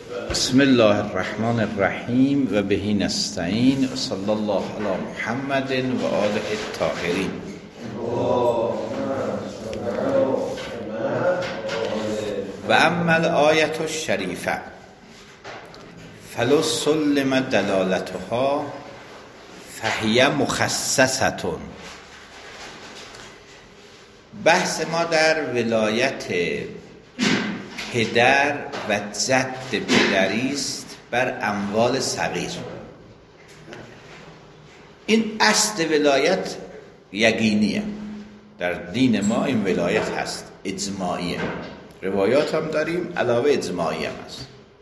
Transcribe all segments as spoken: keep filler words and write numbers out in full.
بسم الله الرحمن الرحیم و بهی نستعین و صلی الله علی محمد و آله الطاهرین. و اما الآیة الشریفه فلو سلم دلالتها فهی مخصصة. بحث ما در ولایت پدر و جد پدری است بر اموال صغیر. این اصل ولایت یقینیه، در دین ما این ولایت هست، اجماعیه، روایات هم داریم علاوه اجماعی هم هست.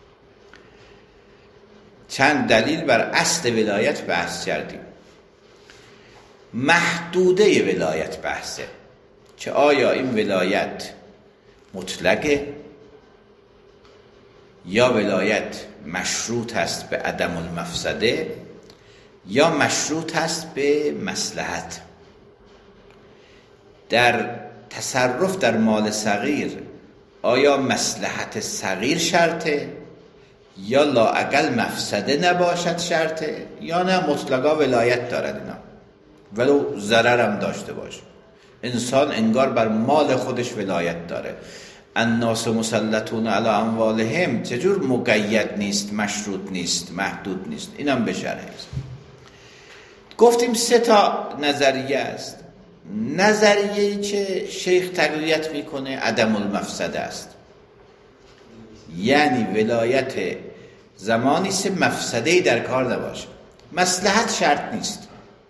چند دلیل بر اصل ولایت بحث کردیم. محدوده ولایت بحثه، که آیا این ولایت مطلقه یا ولایت مشروط است به عدم المفسده یا مشروط است به مصلحت. در تصرف در مال صغیر آیا مصلحت صغیر شرطه یا لااقل مفسده نباشد شرطه، یا نه مطلقا ولایت دارد اینا ولو ضرر هم داشته باشه. انسان انگار بر مال خودش ولایت داره. الناس مسلطون علی اموالهم چجور مقید نیست، مشروط نیست، محدود نیست؟ اینم به شرح است. گفتیم سه تا نظریه است. نظریه‌ای که شیخ تقویت میکنه عدم المفسده است، یعنی ولایت زمانی است مفسده‌ای در کار نباشه، مصلحت شرط نیست.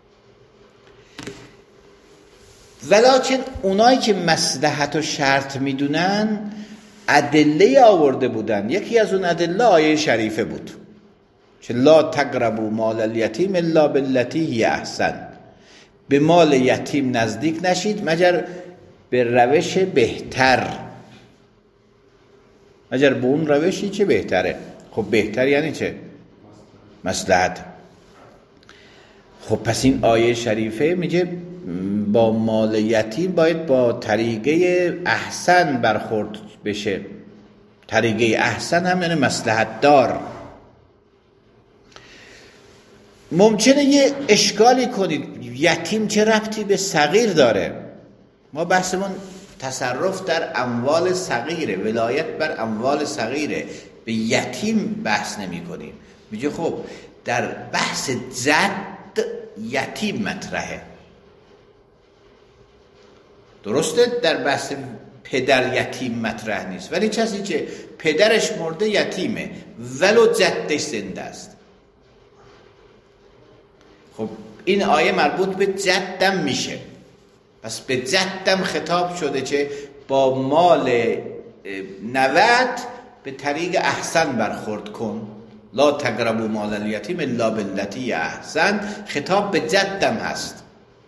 ولیکن اونایی که مصلحت و شرط میدونن ادله آورده بودن. یکی از اون ادله آیه شریفه بود که لا تقربوا مال الیتیم الا بالتی هی احسن. به مال یتیم نزدیک نشید مگر به روش بهتر، مگر به اون روشی که بهتره. خب بهتر یعنی چه؟ مصلحت. خب پس این آیه شریفه میگه با مال یتیم باید با طریقه احسن برخورد بشه. طریقه احسن هم یعنی مصلحت دار. ممکنه یه اشکالی کنید، یتیم چه ربطی به صغیر داره؟ ما بحثمون تصرف در اموال صغیره، ولایت بر اموال صغیره، به یتیم بحث نمی کنیم. میگه خب در بحث جد یتیم مطرحه، درسته؟ در بحث پدر یتیم مطرح نیست، ولی کسی که پدرش مرده یتیمه ولو جدش زنده است. خب این آیه مربوط به جدم میشه، پس به جدم خطاب شده که با مال نوت به طریق احسن برخورد کن. لا تقربوا مال الیتیم الا بالتی احسن. خطاب به جدم هست.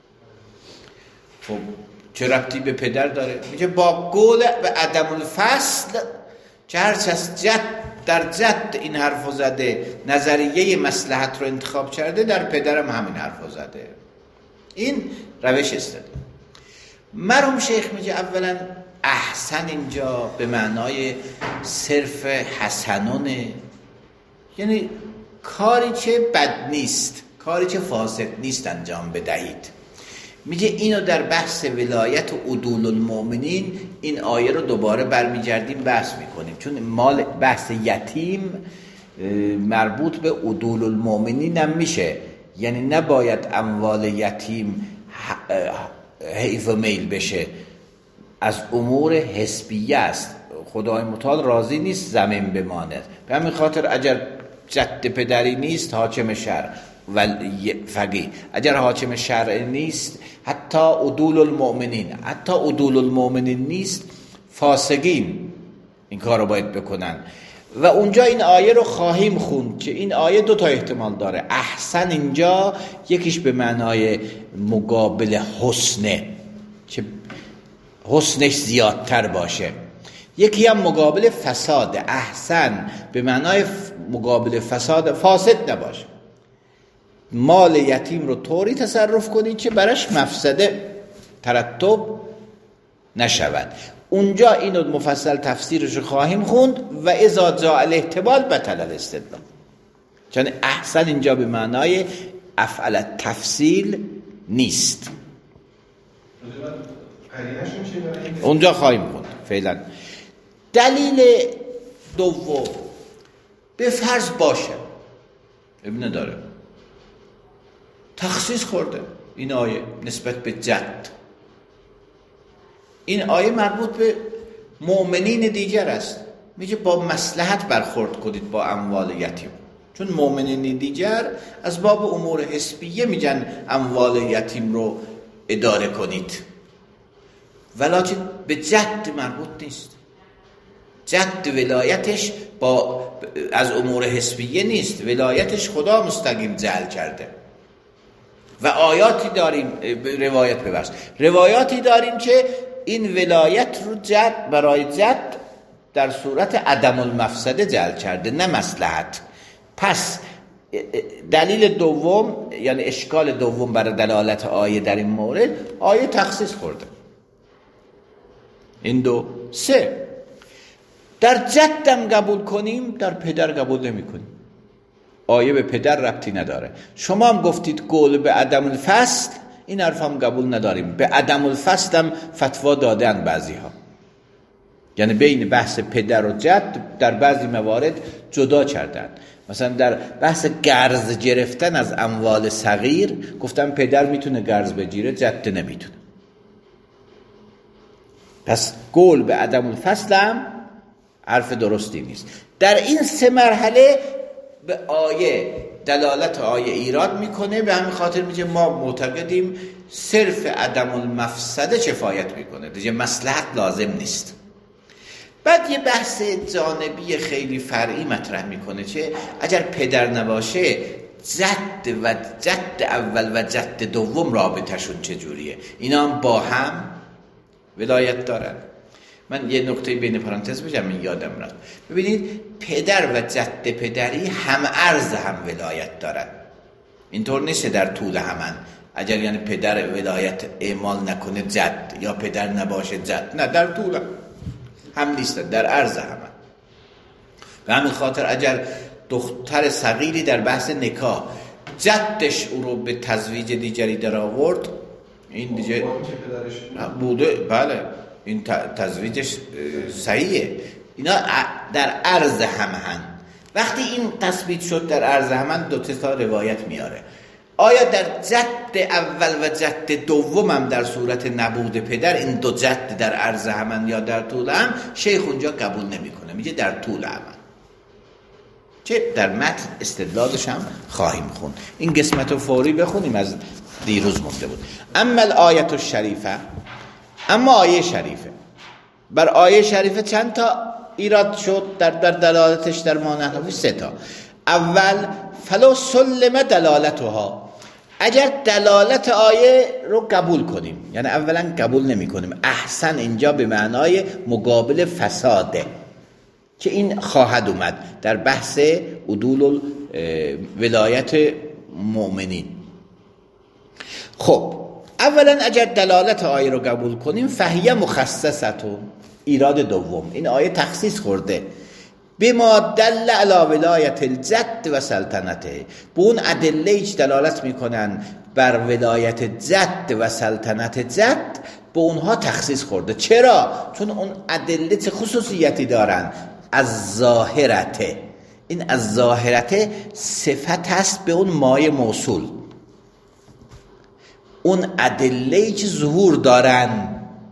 خب چه ربطی به پدر داره؟ میگه با قول به عدم الفصل که هرچه از جد در جد این حرفو زده، نظریه مصلحت رو انتخاب کرده، در پدرم همین حرفو زده. این روش استدلال. مرحوم شیخ میگه اولا احسن اینجا به معنای صرف حسنونه، یعنی کاری که بد نیست، کاری که فاسد نیست انجام بدهید. میگه اینو در بحث ولایت و عدول المؤمنین این آیه رو دوباره برمیگردیم بحث میکنیم، چون مال بحث یتیم مربوط به عدول المؤمنین هم میشه، یعنی نباید اموال یتیم حیف و میل بشه، از امور حسبیه است. خدای متعال راضی نیست زمین بماند. به همین خاطر اگر جد پدری نیست حاکم شرع و فقیه، اگر حاکم شرع نیست حتی عدول المؤمنین، حتی عدول المؤمنین نیست فاسقین این کار رو باید بکنن. و اونجا این آیه رو خواهیم خوند که این آیه دو تا احتمال داره. احسن اینجا یکیش به معنای مقابل حسنه که حسنش زیادتر باشه، یکی هم مقابل فساد. احسن به معنای مقابل فساد، فاسد نباشه. مال یتیم رو طوری تصرف کنید که براش مفسده ترتب نشود. اونجا اینو مفصل تفسیرش خواهیم خوند. و اذا جاء الاحتمال بطل الاستدلال، چون احسن اینجا به معنای افعل تفصیل نیست. اونجا خواهیم خوند فعلا. دلیل دوم، به فرض باشه ابن داره تخصیص خورده این آیه نسبت به جد، این آیه مربوط به مؤمنین دیگر است، میگه با مصلحت برخورد کنید با اموال یتیم، چون مؤمنین دیگر از باب امور حسبیه میگن اموال یتیم رو اداره کنید، ولکن به جد مربوط نیست. جد ولایتش با از امور حسبیه نیست، ولایتش خدا مستقیم جعل کرده. و آیاتی داریم، روایت ببخش روایاتی داریم که این ولایت رو جد برای جد در صورت عدم المفسده جعل کرده، نه مصلحت. پس دلیل دوم، یعنی اشکال دوم برای دلالت آیه در این مورد، آیه تخصیص خورده. این دو. سه، در جدم قبول کنیم، در پدر قبول نمی کنیم. آیه به پدر ربطی نداره. شما هم گفتید قول به عدم الفصل، این حرف هم قبول نداریم. به عدم الفصل هم فتوا دادن بعضی ها، یعنی بین بحث پدر و جد در بعضی موارد جدا کردن. مثلا در بحث قرض گرفتن از اموال صغیر گفتن پدر میتونه قرض بگیره، جد نمیتونه. پس قول به عدم الفصل هم حرف درستی نیست. در این سه مرحله به آیه دلالت آیه ایراد میکنه، به همین خاطر میگه ما معتقدیم صرف عدم المفسده کفایت میکنه، دیگه مصلحت لازم نیست. بعد یه بحث جانبی خیلی فرعی مطرح میکنه که اگر پدر نباشه جد و جد اول و جد دوم رابطهشون چجوریه؟ اینا هم با هم ولایت دارن. من یه نکته بین پرانتز بگم، من یادم رفت. ببینید پدر و جد پدری هم عرض هم ولایت دارن، اینطور نیست در طول همن. اگر یعنی پدر ولایت اعمال نکنه جد، یا پدر نباشه جد، نه، در طول هم, هم نیستن، در عرض همن. به همین خاطر اگر دختر صغیری در بحث نکاح جدش او رو به تزویج دیگری در آورد، این دیگه بوده، بله این تزویجش صحیحه. اینا در عرض همهن. وقتی این تثبیت شد در عرض همهن، دو تا روایت میاره. آیا در جد اول و جد دوم هم در صورت نبود پدر این دو جد در عرض همهن یا در طول هم؟ شیخ اونجا قبول نمیکنه، میگه در طول همهن، چه در متن استدلالش هم خواهیم خون. این قسمت رو فوری بخونیم، از دیروز مونده بود. اما الآیت الشریفه، اما آیه شریفه، بر آیه شریفه چند تا ایراد شد در در دلالتش در ما نحوی؟ سه تا. اول، فلو سلم دلالتها، اگر دلالت آیه رو قبول کنیم، یعنی اولا قبول نمی کنیم، احسن اینجا به معنای مقابل فساده که این خواهد اومد در بحث عدول ولایت مؤمنین. خب اولا اگر دلالت آیه رو قبول کنیم، فهیه مخصصتون، ایراد دوم، این آیه تخصیص خورده به ما دل علی ولایت الجد و سلطنته، به اون ادله که دلالت میکنن بر ولایت جد و سلطنت جد، به اونها تخصیص خورده. چرا؟ چون اون ادله چه خصوصیتی دارن؟ از ظاهرته، این از ظاهرته صفت هست به اون مایه موصول، اون ادله‌ای که ظهور دارن.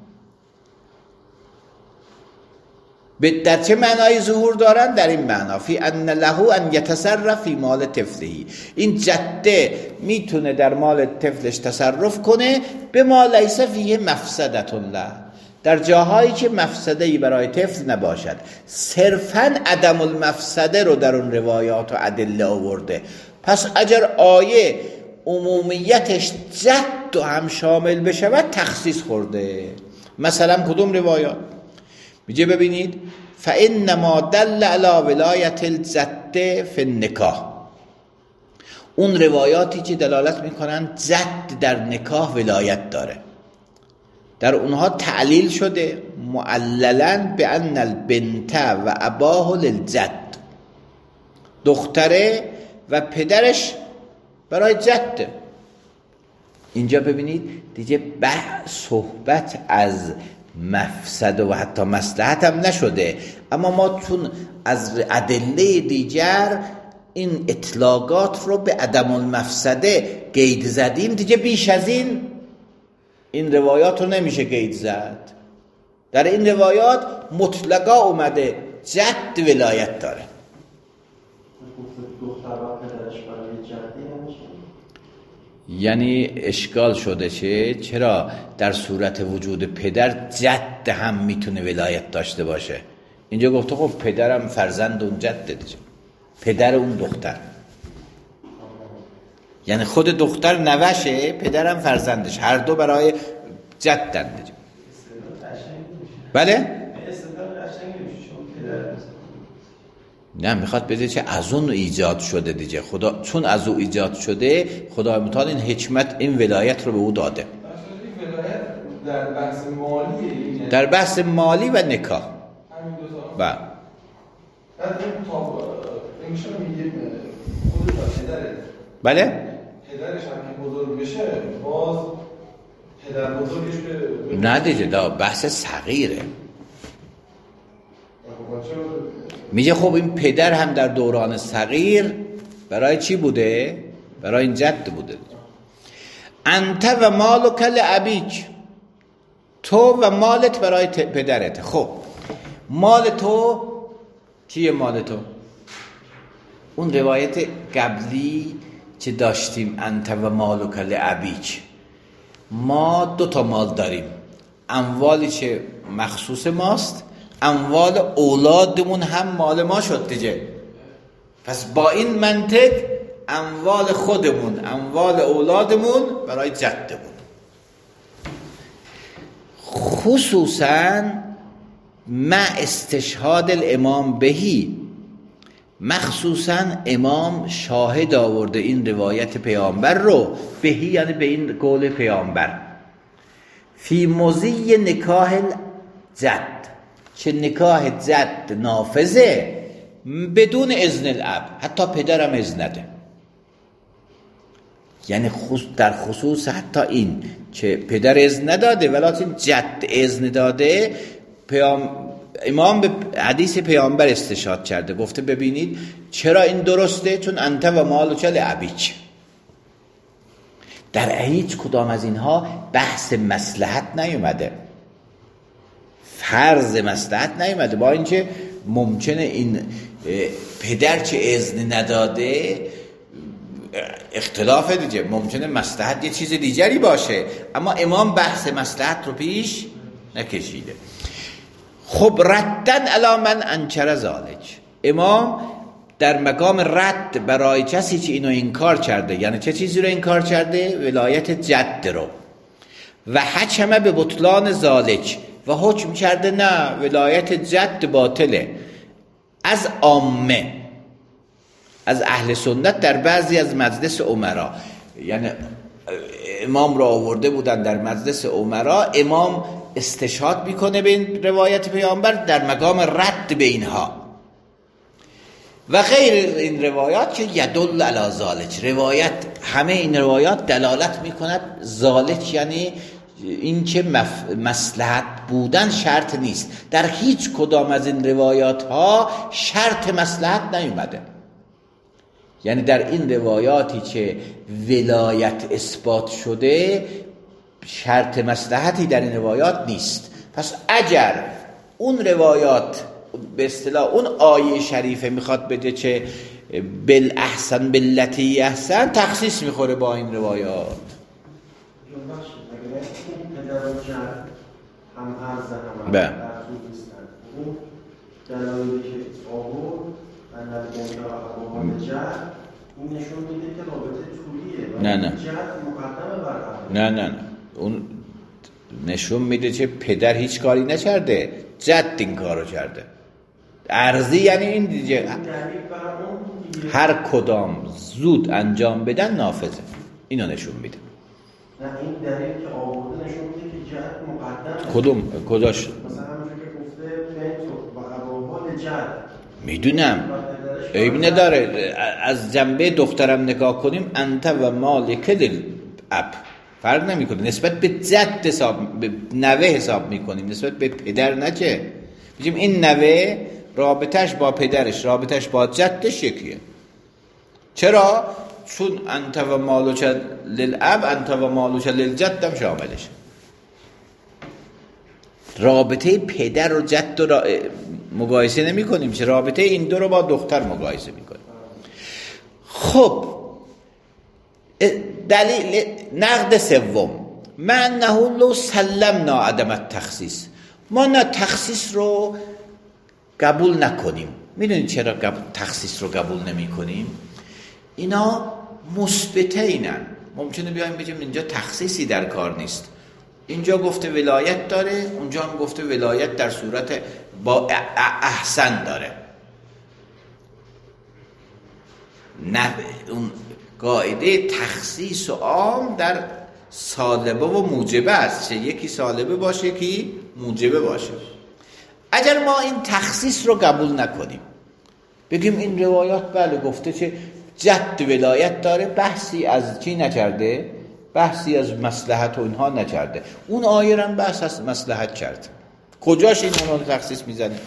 به در چه معنای ظهور دارن؟ در این معنا فی ان له ان یتصرف فی مال طفلهی، این جده میتونه در مال طفلش تصرف کنه به ما لیس فیه مفسدة له، در جاهایی که مفسده‌ای برای طفل نباشد. صرفاً عدم المفسده رو در اون روایات و ادله آورده. پس اگر آیه عمومیتش جد و هم شامل بشود، تخصیص خورده. مثلا کدوم روایات؟ میگه ببینید فانما دل علی ولایت الجد فی النکاح، اون روایاتی که دلالت میکنن جد در نکاح ولایت داره. در اونها تعلیل شده معللا به ان البنت و اباه للجد، دختره و پدرش برای جده. اینجا ببینید دیگه بحث صحبت از مفسد و حتی مصلحت هم نشده، اما ما چون از ادله دیگر این اطلاقات رو به عدم المفسده قید زدیم، دیگه بیش از این این روایات رو نمیشه قید زد. در این روایات مطلقا اومده جد ولایت داره. یعنی اشکال شده چه؟ چرا در صورت وجود پدر جد هم میتونه ولایت داشته باشه؟ اینجا گفته خب پدرم فرزند اون جد دیگه، پدر اون دختر، یعنی خود دختر نوشه، پدرم فرزندش، هر دو برای جدن دیگه. بله؟ نه میخواد بده چه از اون ایجاد شده دیگه، خدا چون از او ایجاد شده خدا متعال این حکمت این ولایت رو به او داده. در بحث مالی، در بحث مالی و نکاح. همین دو تا. بله. بعد این تا میشه میگه خود پدره. بله؟ پدرش هم که بزرگ بشه باز پدر بزرگش به نه دیگه دا بحث صغیره. میگه خب این پدر هم در دوران صغیر برای چی بوده؟ برای این جد بوده. انت و مالک لابیک، تو و مالت برای پدرت. خب مال تو چیه؟ مال تو اون روایت قبلی که داشتیم انت و مالک لابیک، ما دو تا مال داریم، اموالی که مخصوص ماست، اموال اولادمون هم مال ما شد دیگه. پس با این منطق اموال خودمون، اموال اولادمون برای جدمون. خصوصا مع استشهاد الامام بهی، مخصوصا امام شاهد آورده این روایت پیامبر رو، بهی یعنی به این قول پیامبر، فی مضی نکاح الجد، چه نکاح جد نافذه بدون اذن الاب، حتی پدرم اذن نده. یعنی در خصوص حتی این که پدر اذن نداده ولکن جد اذن داده، پیام امام به حدیث پیامبر استشهاد کرده، گفته ببینید چرا این درسته؟ چون انت و مالک لابیک. در هیچ کدام از اینها بحث مصلحت نیومده، فرض مصلحت نیومده، با اینکه ممکنه این پدر چه اذن نداده اختلاف دیگه، ممکنه مصلحت یه چیز دیگری باشه، اما امام بحث مصلحت رو پیش نکشیده. خب ردن علی من انکر ذالک، امام در مقام رد برای کسی که اینو انکار کرده، یعنی چه چیزی رو انکار کرده؟ ولایت جد رو. و حکم به بطلان ذالک، و حکم کرده نه ولایت جد باطله، از عامه، از اهل سنت در بعضی از مجلس امرا، یعنی امام را آورده بودن در مجلس امرا، امام استشهاد میکنه به این روایت پیامبر در مقام رد به اینها و غیر این روایات که یدل علی ذالک، روایت همه این روایات دلالت میکند ذالک یعنی این که مف... مصلحت بودن شرط نیست. در هیچ کدام از این روایات ها شرط مصلحت نیومده، یعنی در این روایاتی که ولایت اثبات شده شرط مصلحتی در این روایات نیست. پس اگر اون روایات به اصطلاح اون آیه شریفه میخواد بده که بالاحسن باللتی احسن، تخصیص میخوره با این روایات. هم عرض هم به در طول نیستن اون دلایلی که آورد من در بنده و حقوقات جد این نشون میده که رابطه طولیه. نه نه جد مقدمه بر عقل. نه نه نه اون نشون میده که پدر هیچ کاری نکرده، جد این کارو کرده. عرضی یعنی این دیگه هر کدام زود انجام بدن نافذه، اینو نشون میده. نه این دلیل که آورده نشون میده که جد مقدم. کدوم کجاش؟ مثلا همونجور که گفته بنت و ابوها لجد. میدونم عیب نداره. از جنبه دخترم نگاه کنیم انت و مالک للاب فرق نمیکنه، نسبت به جد حساب، به نوه حساب میکنیم، نسبت به پدر نه که میگیم این نوه رابطش با پدرش رابطش با جدش یکیه. چرا؟ چون انت و مالک للاب انت و مالک للجد هم شاملشه. رابطه پدر و جد رو مقایسه نمی کنیم، چه رابطه این دو رو با دختر مقایسه می کنیم. خب دلیل نقد سوم من نه لو سلمنا عدم التخصیص، ما نه تخصیص رو قبول نکنیم. میدونید چرا تخصیص رو قبول نمی کنیم؟ اینا مثبته اینن. ممکنه بیایم بگیم اینجا تخصیصی در کار نیست، اینجا گفته ولایت داره، اونجا هم گفته ولایت در صورت با احسن داره. نه اون قاعده تخصیص و عام در سالبه و موجبه است، چه یکی سالبه باشه یکی موجبه باشه. اگر ما این تخصیص رو قبول نکنیم، بگیم این روایات بله گفته چه جد ولایت داره، بحثی از چی نکرده، بحثی از مصلحت و اینها نکرده، اون آیه هم بحث از مصلحت کرد، کجاش این اون رو تخصیص میزنه؟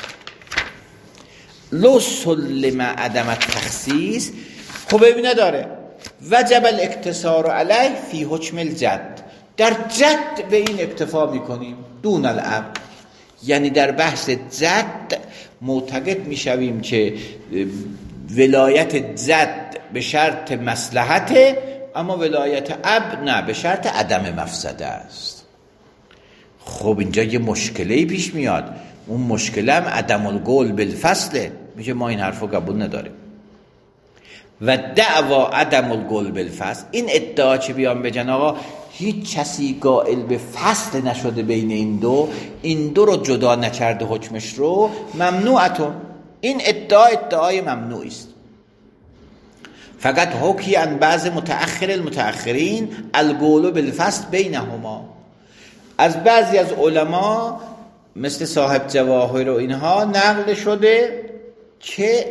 لو سلم عدم التخصیص خب ببینه داره وجب الاقتصار علیه فی حکم الجد، در جد به این اکتفا میکنیم دون الاب، یعنی در بحث جد معتقد میشویم که ولایت جد به شرط مصلحته، اما ولایت اب نه، به شرط عدم مفسده است. خب اینجا یه مشکلی پیش میاد، اون مشکل هم عدم القول بالفصله، میشه ما این حرفو قبول نداریم. و دعوا عدم القول بالفصل، این ادعا چه بیان بگن آقا هیچ کسی قائل به فصل نشده بین این دو، این دو رو جدا نکرده حکمش رو، ممنوعتون، این ادعا ادعای ممنوعی است. فقط حکی عن بعض متأخر المتأخرین القول بالفصل بینهما، از بعضی از علما مثل صاحب جواهر و اینها نقل شده که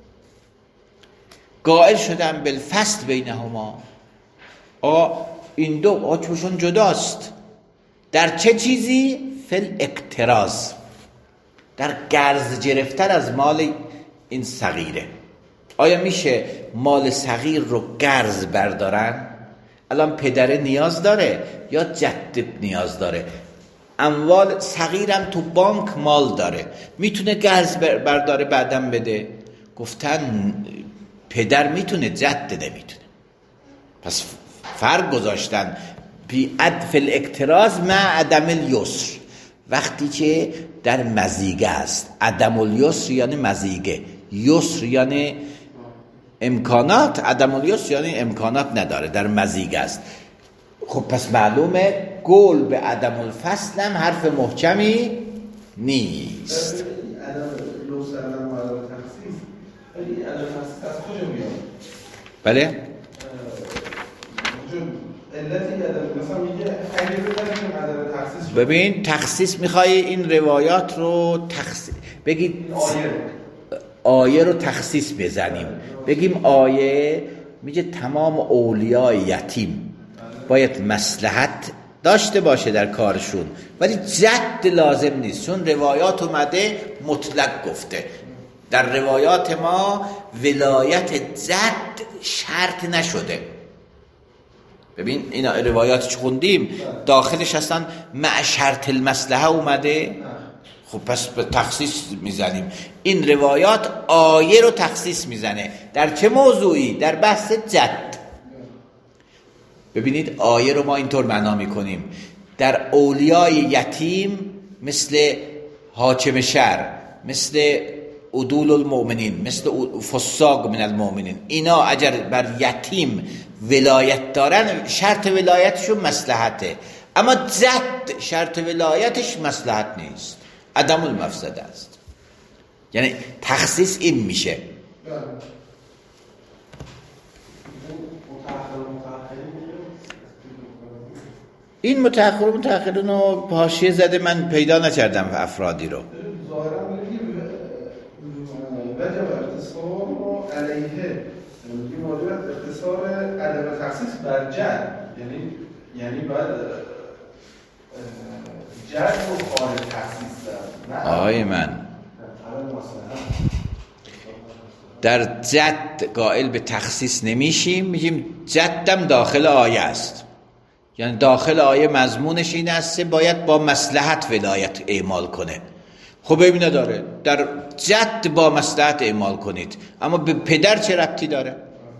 قائل شدن بالفصل بینهما، آقا این دو حکمشون جداست. در چه چیزی؟ فل اقتراض، در قرض گرفتن از مال این صغیره. آیا میشه مال صغیر رو قرض بردارن؟ الان پدره نیاز داره یا جد نیاز داره؟ اموال صغیرم تو بانک مال داره، میتونه قرض برداره بعدم بده؟ گفتن پدر میتونه، جد نمیتونه. پس فرق گذاشتن بی عدف الاقتراض مع عدم الیسر، وقتی که در مزیگه است. عدم الیسر یعنی مزیگه، یسر یعنی امکانات، عدم الیسر یعنی امکانات نداره، در مزیگه است. خب پس معلومه قول به عدم الفصل هم حرف محکمی نیست. عدم لوس عدم عدم تخصیص، ولی عدم تخصیص از کجا میاد؟ بله؟ علتی عدم مثلا میگه اگه بزنیم عدم تخصیص، ببین تخصیص میخوای این روایات رو تخصیص بگید، آیه آیه رو تخصیص بزنیم، بگیم آیه میگه تمام اولیای یتیم باید مصلحت داشته باشه در کارشون، ولی جد لازم نیست، چون روایات اومده مطلق گفته. در روایات ما ولایت جد شرط نشده. ببین این روایات چه خوندیم داخلش اصلا مع شرط المصلحه اومده، خب پس به تخصیص میزنیم. این روایات آیه رو تخصیص میزنه. در چه موضوعی؟ در بحث جد. ببینید آیه رو ما اینطور معنا میکنیم، در اولیای یتیم مثل حاکم شهر، مثل عدول المؤمنین، مثل فساق من المؤمنین، اینا اگر بر یتیم ولایت دارن شرط ولایتشون مصلحته، اما جد شرط ولایتش مصلحت نیست، عدم المفسده است. یعنی تخصیص این میشه. این متأخر متأخرون رو حاشیه زده، من پیدا نکردم افرادی رو. ظاهرا میگه وجب اختصار علیه، میگه واجب اختصار عدم تخصیص بر جد، یعنی یعنی باید جد رو خارج تخصیص داد. آقای من در جد قائل به تخصیص نمیشیم، میگیم جدم داخل آیه است، یعنی داخل آیه مضمونش این است باید با مصلحت ولایت اعمال کنه. خب ببین نداره، در جد با مصلحت اعمال کنید، اما به پدر چه ربطی داره؟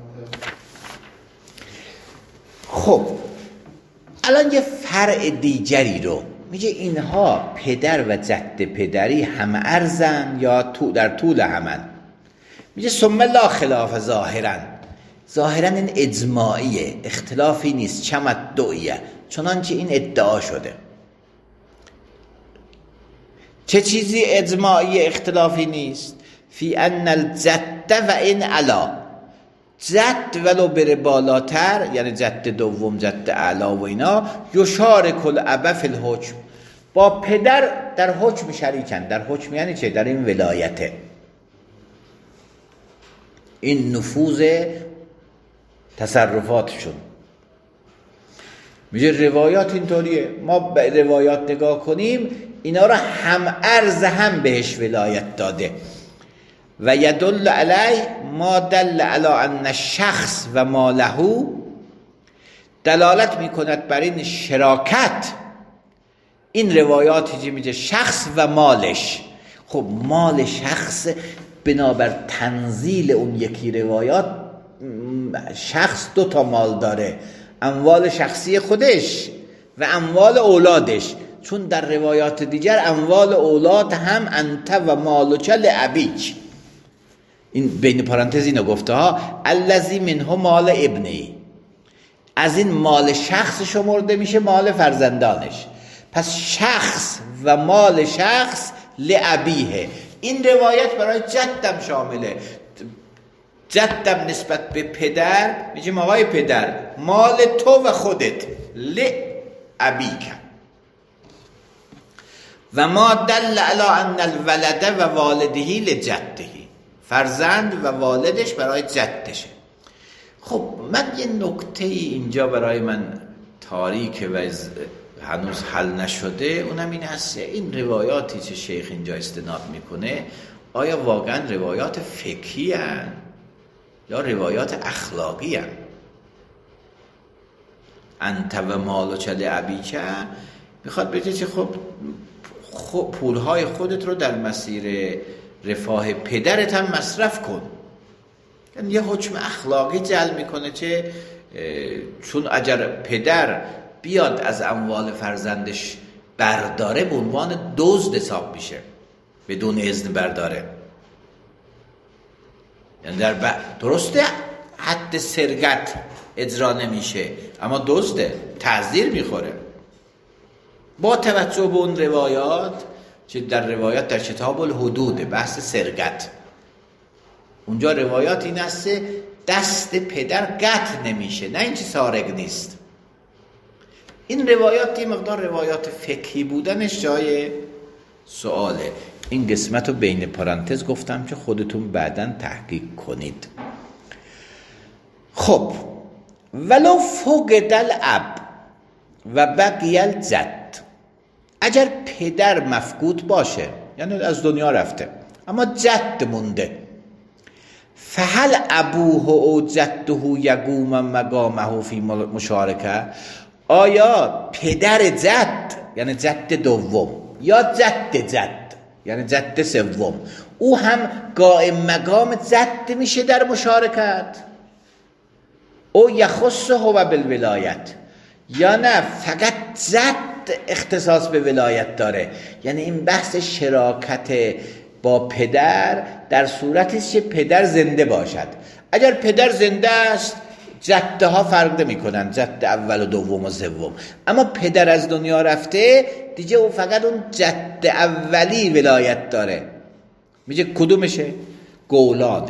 خب الان یه فرع دیگری رو میگه اینها پدر و جد پدری هم ارزن یا تو در طول همن. میگه ثم لا خلاف ظاهرا، ظاهرا این اجماعیه، اختلافی نیست، چمدعیه، چنانچه این ادعا شده. چه چیزی اجماعی اختلافی نیست؟ فی ان الجد و این علا، جد ولو بره بالاتر، یعنی جد دوم جد اعلا و اینا، یشارک الاب فی الحکم، با پدر در حکم شریکن. در حکم یعنی چه؟ در این ولایته، این نفوذ تصرفاتشون. میگه روایات اینطوریه، ما به روایات نگاه کنیم اینا را هم ارز هم بهش ولایت داده. و یدل علی ما دل علی ان شخص و ما له، دلالت میکند بر این شراکت. این روایاتی که میگه شخص و مالش، خب مال شخص بنابر تنزیل اون یکی روایات، شخص دو تا مال داره، اموال شخصی خودش و اموال اولادش، چون در روایات دیگر اموال اولاد هم انت و مالک لابیک، این بین پرانتز اینو گفته ها، الذی منه مال ابنی، از این مال شخص شمرده میشه مال فرزندانش. پس شخص و مال شخص لابیه. این روایت برای جدم شامله. جدم نسبت به پدر میگه آقای پدر مال تو و خودت لابیک. و ما دل علی ان الولد و والده لجده، فرزند و والدش برای جدشه. خب من یه نکته اینجا برای من تاریک و هنوز حل نشده، اونم این هست این روایاتی که شیخ اینجا استناد میکنه آیا واقعا روایات فقهی هن یا روایات اخلاقی هن؟ انت و مالک لابیک میخواد بگه که خب پولهای خودت رو در مسیر رفاه پدرت هم مصرف کن. یعنی یه حکم اخلاقی جلب میکنه که چون اگر پدر بیاد از اموال فرزندش برداره به عنوان دزد حساب میشه، بدون اذن برداره. یعنی در ب... درسته حد سرقت اجرا نمیشه اما دزده، تعزیر میخوره. با توجه به اون روایات که در روایات در کتاب الحدود بحث سرقت، اونجا روایات این است دست پدر قطع نمیشه، نه اینکه سارق نیست. این روایات یه مقدار روایات فقهی بودنش جای سواله. این قسمت رو بین پرانتز گفتم که خودتون بعداً تحقیق کنید. خب ولو فقد الاب و بقی الجد، اگر پدر مفقود باشه یعنی از دنیا رفته اما جد مونده، فهل ابوه او جده یقوم مقامه فی مشارکه، آیا پدر جد یعنی جد دوم یا جد جد یعنی جد سوم او هم قائم مقام جد میشه در مشارکت؟ او یخصه و بالولایت، یا نه فقط جد اختصاص به ولایت داره؟ یعنی این بحث شراکت با پدر در صورتی است که پدر زنده باشد. اگر پدر زنده است جده ها فرق نمی کنن، جد اول و دوم و سوم، اما پدر از دنیا رفته دیگه او فقط اون جد اولی ولایت داره. میگه کدومشه؟ قولانه.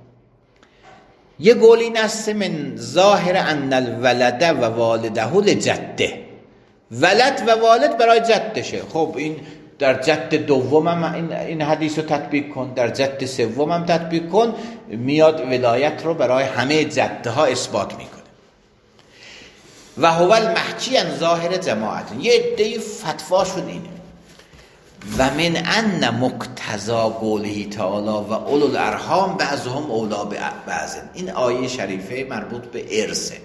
یه قول این است من ظاهر ان الولد و والده لجده ولد و والد برای جدشه. خب این در جد دوم هم این, این حدیث رو تطبیق کن، در جد سوم هم تطبیق کن، میاد ولایت رو برای همه جده ها اثبات میکنه. و هو المحکی ان ظاهر جماعت، یه عده فتواشون اینه. و من ان مقتضا قوله تعالی و اولو الارحام بعضهم اولا بعض. این آیه شریفه مربوط به ارثه.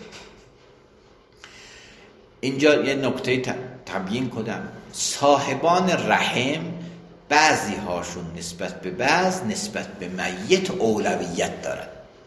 اینجا یه نکته تبیین کنم، صاحبان رحم بعضی هاشون نسبت به بعض نسبت به میت اولویت دارن.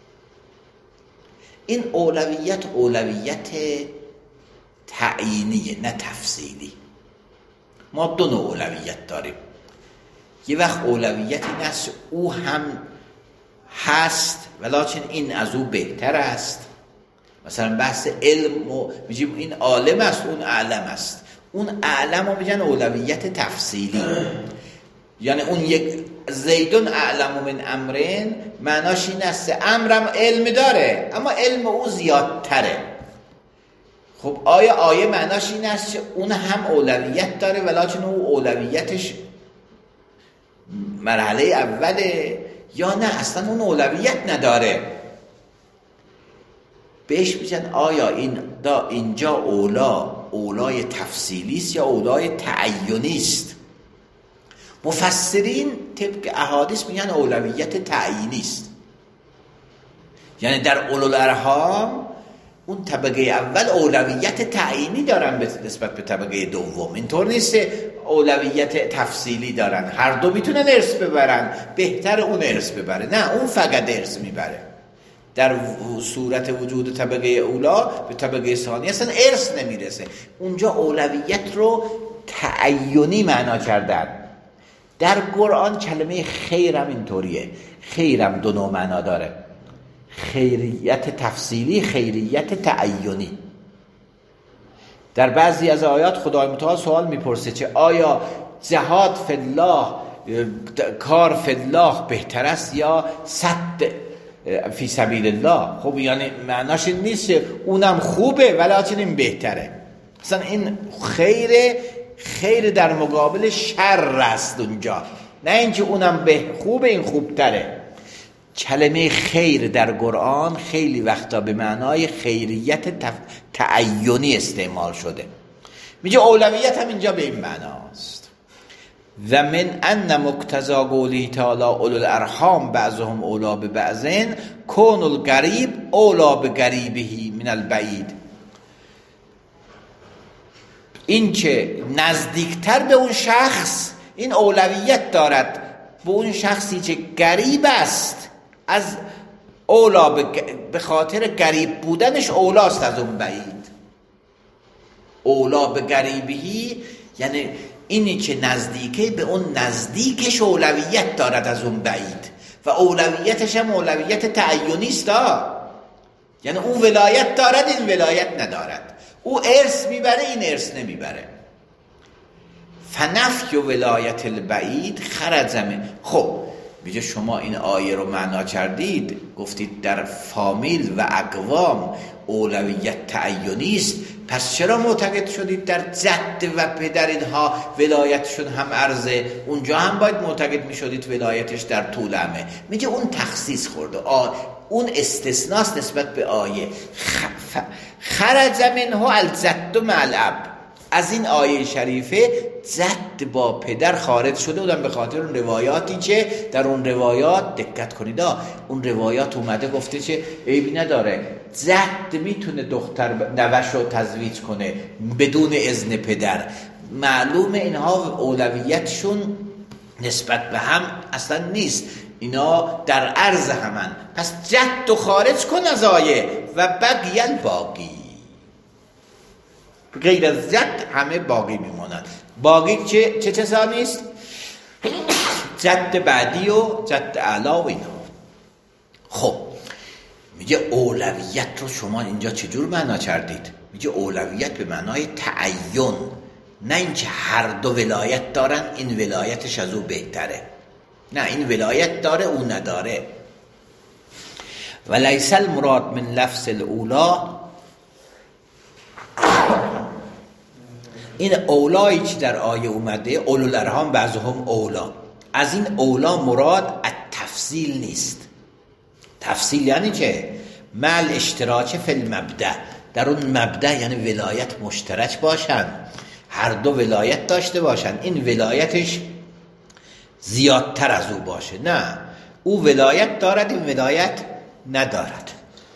این اولویت اولویت تعیینیه نه تفصیلی. ما دو نوع اولویت داریم. یه وقت اولویت این است او هم هست ولکن این از او بهتر است. مثلا بحث علم و میگیم این عالم است اون اعلم است. اون اعلم رو میگن اولویت تفصیلی. یعنی اون یک زیدون اعلم من امرین معناش این است امرم علم داره اما علم او زیادتره. خب آیا آیه معناش این است که اون هم اولویت داره ولکن او اولویتش مرحله اوله، یا نه اصلا اون اولویت نداره؟ بهش میگن آیا این دا اینجا اولا اولای تفصیلی است یا اولای تعیینی است؟ مفسرین طبق احادیث میگن اولویت تعیینی است. یعنی در اولو الارحام اون طبقه اول اولویت تعیینی دارن نسبت به طبقه دوم. اینطور نیست اولویت تفصیلی دارن، هر دو میتونن ارث ببرن، بهتر اون ارث ببره، نه اون فقط ارث میبره. در صورت وجود طبقه اولا به طبقه ثانی اصلا ارث نمیرسه. اونجا اولویت رو تعیینی معنا کردن. در قرآن کلمه خیرم اینطوریه. خیرم دو نوع معنا داره، خیریت تفصیلی، خیریت تعیینی. در بعضی از آیات خدای متعال سوال میپرسه که آیا جهاد فی الله، کار فی الله بهتر است یا صد فی سبیل الله؟ خب یعنی معناش این نیست اونم خوبه ولیکن این بهتره. مثلا این خیر خیر در مقابل شر است اونجا، نه اینکه اونم به خوبه این خوبتره. کلمه خیر در قرآن خیلی وقتا به معنای خیریت تف... تعیینی استعمال شده. میگه اولویت هم اینجا به این معناست. و من ان مقتضا قوله تعالی اولو الارحام بعضهم اولا ببعض کون القریب اولا بقریبه من البعید. این که نزدیکتر به اون شخص این اولویت دارد به اون شخصی که قریب است از اولا، به خاطر قریب بودنش اولاست از اون بعید. اولا به قریبهی یعنی اینی که نزدیکه به اون نزدیکش اولویت دارد از اون بعید و اولویتش هم اولویت تعیینی است. یعنی او ولایت دارد این ولایت ندارد، او ارث میبره این ارث نمیبره. فنفی ولایت البعید خرجمه. خب میگه شما این آیه رو معنا کردید، گفتید در فامیل و اقوام اولویت تعیینی است، پس چرا معتقد شدید در جد و پدر اینها ولایتشون هم ارزه؟ اونجا هم باید معتقد میشدید ولایتش در طول عمه. میگه اون تخصیص خورده، اون استثناست نسبت به آیه. خرج منه الجد مع الاب. از این آیه شریفه جد با پدر خارج شده بودن به خاطر اون روایاتی که در اون روایات دقت کنید، اون روایات اومده گفته که عیبی نداره جد میتونه دختر نوش رو تزویج کنه بدون اذن پدر. معلومه اینها اولویتشون نسبت به هم اصلا نیست، اینا در عرض همن. پس جد رو خارج کن از آیه و بقی الباقی، غیر از جد همه باقی میمونن. باقی چه چه چیزانی است؟ جد بعدی و جد اعلی و اینا. خب میگه اولویت رو شما اینجا چجور معنا کردید؟ میگه اولویت به معنای تعین، نه اینکه هر دو ولایت دارن این ولایتش از او بهتره، نه این ولایت داره او نداره. ولیس المراد من لفظ الاولا این اولایی که در آیه اومده اولوالارحام بعضهم اولا، از این اولا مراد التفصیل نیست. تفصیل یعنی چه؟ مع اشتراک فی المبدأ، در اون مبدأ یعنی ولایت مشترک باشن، هر دو ولایت داشته باشن، این ولایتش زیادتر از او باشه. نه، او ولایت دارد این ولایت ندارد.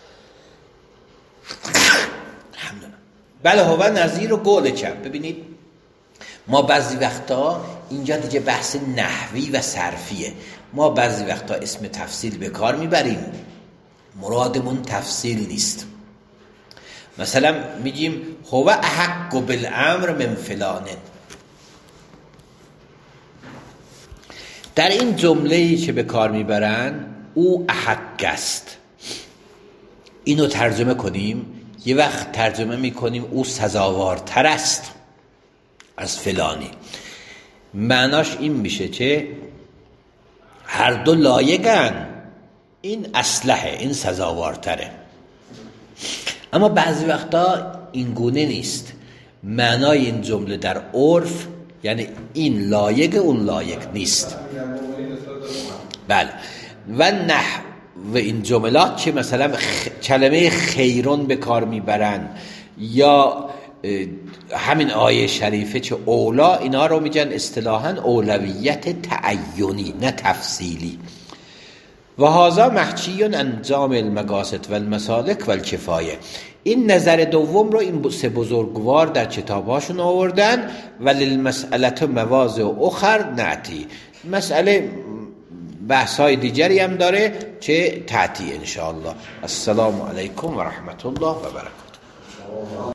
بله هو نظیر و قول چم. ببینید ما بعضی وقتا اینجا دیگه بحث نحوی و صرفیه، ما بعضی وقتا اسم تفصیل به کار میبریم مرادمون تفصیل نیست. مثلا میگیم هو احق بالامر من فلانه، در این جمله‌ای که به کار میبرن او احق است، اینو ترجمه کنیم. یه وقت ترجمه میکنیم او سزاوارتر است از فلانی، معناش این میشه که هر دو لایقن، این اصلحه، این سزاوارتره. اما بعضی وقتا این گونه نیست. معنای این جمله در عرف یعنی این لایق اون لایق نیست. بله. و نه و این جملات که مثلا خ... کلمه خیرون به کار میبرن یا همین آیه شریفه چه اولا، اینا رو میگن اصطلاحاً اولویت تعینی نه تفصیلی. و هذا محچی انجام المقاصد و المسالک و الکفایه. این نظر دوم رو این سه بزرگوار در کتاباشون آوردن. و للمسئله مواضع اخر نعتی، مسئله بحثای دیگری هم داره که تعتی انشاءالله. السلام علیکم و رحمت الله و برکاته.